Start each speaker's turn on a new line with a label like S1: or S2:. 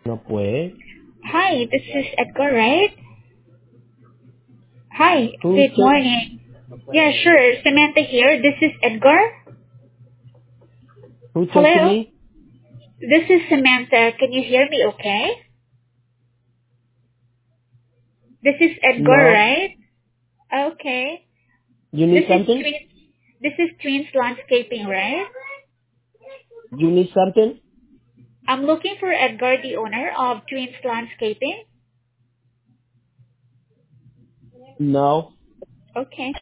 S1: No pues.
S2: Hi, this is Edgar, right? Hi,
S1: Who's
S2: good morning. Yeah, sure. Samantha here. This is Edgar.
S1: who talk to
S2: Hello?
S1: me?
S2: This is Samantha. Can you hear me okay? This is Edgar,
S1: No.
S2: right? Okay.
S1: You
S2: This
S1: need
S2: is
S1: something?
S2: Twins. This is Twins Landscaping, right?
S1: You need something?
S2: I'm looking for Edgar, the owner of Twins Landscaping.
S1: No.
S2: Okay.